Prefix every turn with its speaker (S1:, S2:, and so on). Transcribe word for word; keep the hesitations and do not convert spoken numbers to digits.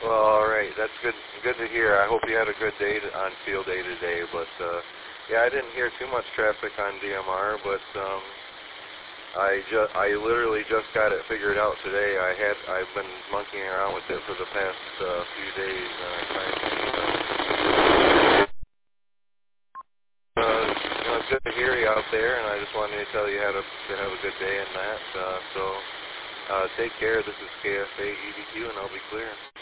S1: Well, all right. That's good. Good to hear. I hope you had a good day to, on field day today. But uh, yeah, I didn't hear too much traffic on D M R, but um, I just I literally just got it figured out today. I had I've been monkeying around with it for the past uh, few days, and I finally. Uh, uh, you know, it's good to hear you out there, and I just wanted to tell you how to, to have a good day and that. Uh, so uh, take care. This is K F A E D Q, and I'll be clear.